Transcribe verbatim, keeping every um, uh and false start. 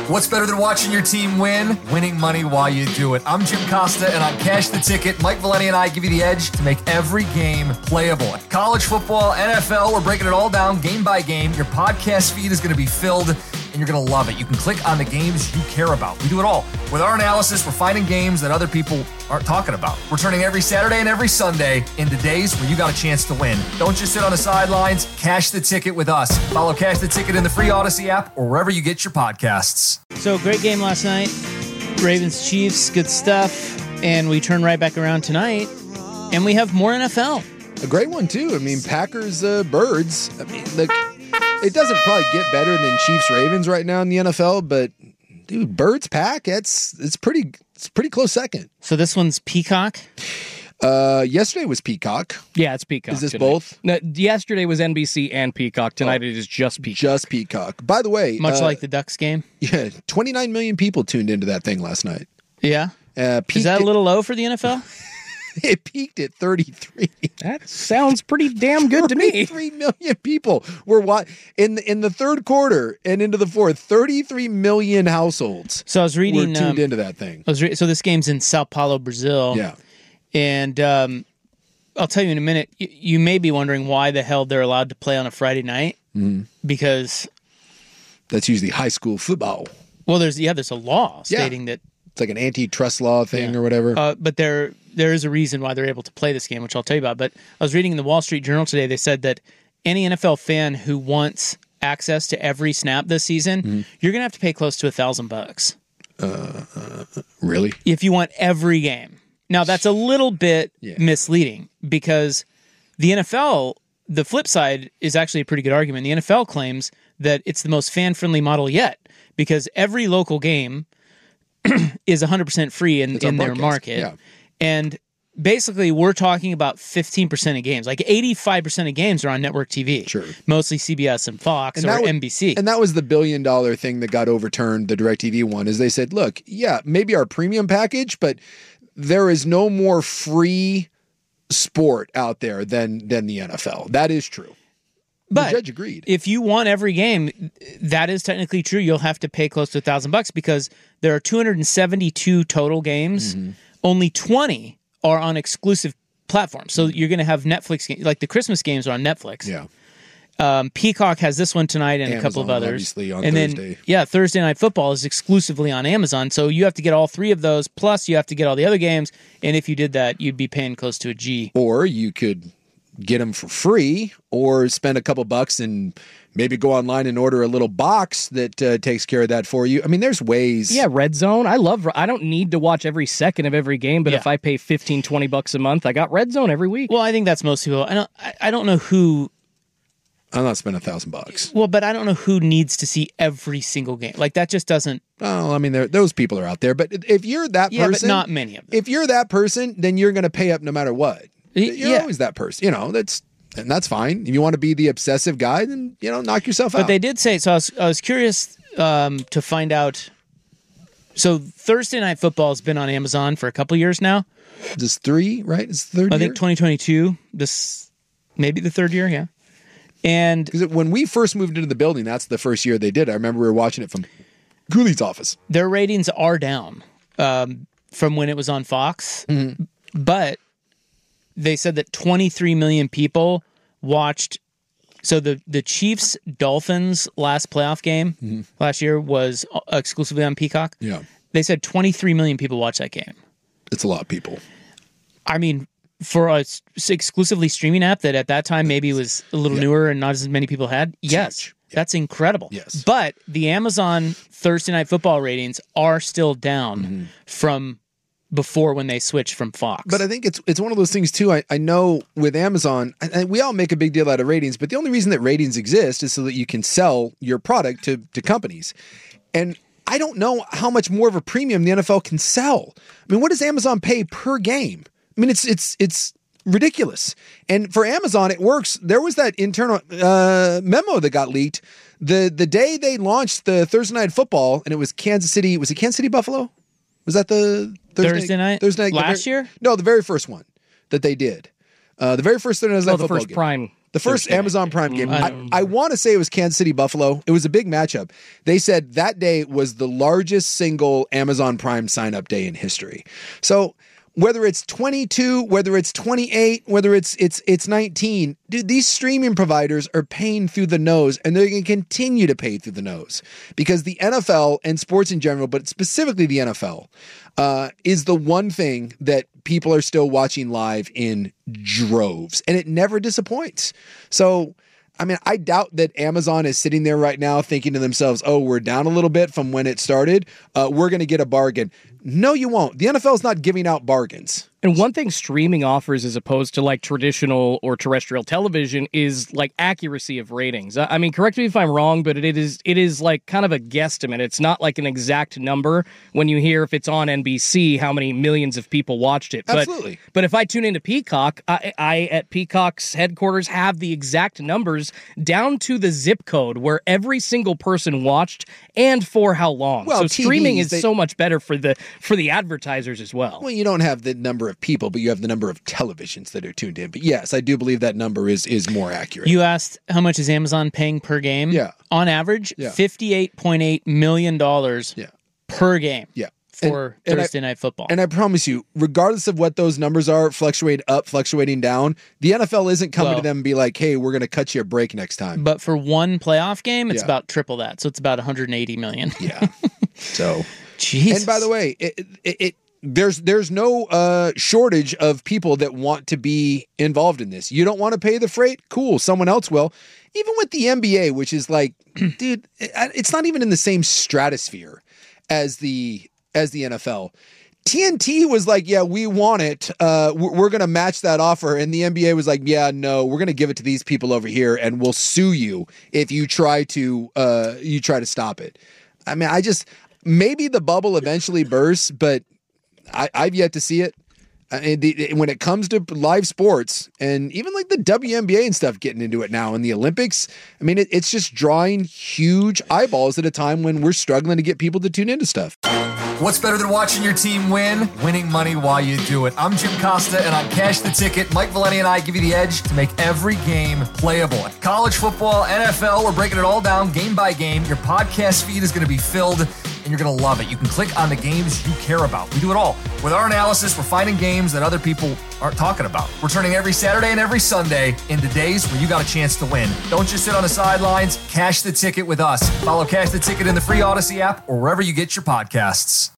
What's better than watching your team win? Winning money while you do it. I'm Jim Costa, and on Cash the Ticket, Mike Valeni and I give you the edge to make every game playable. College football, N F L, we're breaking it all down game by game. Your podcast feed is going to be filled, and you're going to love it. You can click on the games you care about. We do it all. With our analysis, we're finding games that other people aren't talking about. We're turning every Saturday and every Sunday into days where you got a chance to win. Don't just sit on the sidelines. Cash the Ticket with us. Follow Cash the Ticket in the free Odyssey app or wherever you get your podcasts. So, great game last night. Ravens, Chiefs, good stuff. And we turn right back around tonight, and we have more N F L. A great one, too. I mean, Packers, uh, Birds. I mean, the, it doesn't probably get better than Chiefs, Ravens right now in the N F L, but, dude, Birds, Pack, it's, it's pretty it's pretty close second. So this one's Peacock? Uh, yesterday was Peacock. Yeah, it's Peacock. Is this today. both? No, yesterday was N B C and Peacock. Tonight oh, it is just Peacock. Just Peacock. By the way, much uh, like the Ducks game. Yeah, twenty-nine million people tuned into that thing last night. Yeah. Uh, is that a little low for the N F L? It peaked at thirty-three. That sounds pretty damn good to me. thirty-three million people were wa- in the, in the third quarter and into the fourth. thirty-three million households. So I was reading were tuned um, into that thing. I was re- so this game's in Sao Paulo, Brazil. Yeah, and um, I'll tell you in a minute. You, you may be wondering why the hell they're allowed to play on a Friday night mm. because that's usually high school football. Well, there's yeah, there's a law stating yeah. that. It's like an antitrust law thing yeah. or whatever. Uh, but there there is a reason why they're able to play this game, which I'll tell you about. But I was reading in the Wall Street Journal today, they said that any N F L fan who wants access to every snap this season, mm-hmm. you're going to have to pay close to a thousand bucks. Uh, uh, really? If you want every game. Now, that's a little bit yeah. misleading because the N F L, the flip side is actually a pretty good argument. The N F L claims that it's the most fan-friendly model yet because every local game is one hundred percent free in, in their market. Yeah. And basically, we're talking about fifteen percent of games. Like eighty-five percent of games are on network T V. Sure. Mostly C B S and Fox and or was, N B C. And that was the billion dollar thing that got overturned, the DirecTV one, is they said, look, yeah, maybe our premium package, but there is no more free sport out there than than the N F L. That is true. But the judge agreed. If you want every game, that is technically true. You'll have to pay close to a thousand bucks because there are two hundred seventy-two total games. Mm-hmm. Only twenty are on exclusive platforms. So you're going to have Netflix games, like the Christmas games are on Netflix. Yeah. Um, Peacock has this one tonight and Amazon, a couple of others. Obviously on and Thursday. Then, yeah, Thursday Night Football is exclusively on Amazon. So you have to get all three of those. Plus, you have to get all the other games. And if you did that, you'd be paying close to a G. Or you could get them for free or spend a couple bucks and maybe go online and order a little box that uh, takes care of that for you. I mean, there's ways. Yeah, Red Zone. I love, I don't need to watch every second of every game, but yeah. if I pay fifteen, twenty bucks a month, I got Red Zone every week. Well, I think that's most people. I don't, I, I don't know who. I'm not spending a thousand bucks. Well, but I don't know who needs to see every single game. Like that just doesn't. Oh, I mean, there, those people are out there. But if you're that yeah, person. but not many of them. If you're that person, then you're going to pay up no matter what. You're yeah. always that person. You know, that's. And that's fine. If you want to be the obsessive guy, then, you know, knock yourself but out. But they did say, so I was, I was curious um, to find out. So Thursday Night Football has been on Amazon for a couple years now. This three, right? It's the third I year? think twenty twenty-two, this maybe the third year, yeah. And because when we first moved into the building, that's the first year they did. I remember we were watching it from Cooley's office. Their ratings are down um, from when it was on Fox. Mm-hmm. But they said that twenty-three million people watched. So the, the Chiefs Dolphins last playoff game mm-hmm. last year was exclusively on Peacock. Yeah. They said twenty-three million people watched that game. It's a lot of people. I mean, for a exclusively streaming app that at that time maybe was a little yeah. newer and not as many people had, yes, yeah. that's incredible. Yes. But the Amazon Thursday Night Football ratings are still down mm-hmm. from before when they switched from Fox. But I think it's it's one of those things too. I, I know with Amazon, and we all make a big deal out of ratings, but the only reason that ratings exist is so that you can sell your product to, to companies. And I don't know how much more of a premium the N F L can sell. I mean, what does Amazon pay per game? I mean, it's it's it's ridiculous. And for Amazon, it works. There was that internal uh, memo that got leaked the the day they launched the Thursday Night Football, and it was Kansas City. Was it Kansas City Buffalo? Was that the Thursday, Thursday night? Thursday night last very, year? No, the very first one that they did. Uh, the very first Thursday Night oh, Football the first game. prime The first Amazon Prime game. I, I want to say it was Kansas City Buffalo. It was a big matchup. They said that day was the largest single Amazon Prime sign-up day in history. So whether it's twenty-two, whether it's twenty-eight, whether it's it's it's nineteen, dude, these streaming providers are paying through the nose, and they're going to continue to pay through the nose because the N F L and sports in general, but specifically the N F L, uh, is the one thing that people are still watching live in droves, and it never disappoints. So, I mean, I doubt that Amazon is sitting there right now thinking to themselves, oh, we're down a little bit from when it started. Uh, we're going to get a bargain. No, you won't. The N F L is not giving out bargains. And one thing streaming offers as opposed to like traditional or terrestrial television is like accuracy of ratings. I mean, correct me if I'm wrong, but it is it is like kind of a guesstimate. It's not like an exact number when you hear if it's on N B C, how many millions of people watched it. Absolutely. But, but if I tune into Peacock, I, I at Peacock's headquarters have the exact numbers down to the zip code where every single person watched and for how long. Well, so T Vs, streaming is they, so much better for the for the advertisers as well. Well, you don't have the number of people, but you have the number of televisions that are tuned in. But yes, I do believe that number is is more accurate. You asked how much is Amazon paying per game? Yeah. On average, yeah. fifty-eight point eight million dollars yeah. per game. Yeah. For and, Thursday and I, Night Football. And I promise you, regardless of what those numbers are, fluctuate up, fluctuating down, the N F L isn't coming well, to them and be like, hey, we're going to cut you a break next time. But for one playoff game, it's yeah. about triple that. So it's about one hundred eighty million. Yeah. So, Jesus. And by the way, it, it, it there's there's no uh, shortage of people that want to be involved in this. You don't want to pay the freight? Cool. Someone else will. Even with the N B A, which is like, dude, it's not even in the same stratosphere as the as the N F L. T N T was like, yeah, we want it. Uh, we're going to match that offer. And the N B A was like, yeah, no, we're going to give it to these people over here and we'll sue you if you try to uh, you try to stop it. I mean, I just, maybe the bubble eventually bursts, but I, I've yet to see it. I, the, when it comes to live sports and even like the W N B A and stuff getting into it now and the Olympics, I mean, it, it's just drawing huge eyeballs at a time when we're struggling to get people to tune into stuff. What's better than watching your team win? Winning money while you do it. I'm Jim Costa, and on Cash the Ticket, Mike Valeni and I give you the edge to make every game playable. College football, N F L, we're breaking it all down game by game. Your podcast feed is going to be filled, and you're going to love it. You can click on the games you care about. We do it all. With our analysis, we're finding games that other people aren't talking about. We're turning every Saturday and every Sunday into days where you got a chance to win. Don't just sit on the sidelines. Cash the Ticket with us. Follow Cash the Ticket in the free Odyssey app or wherever you get your podcasts.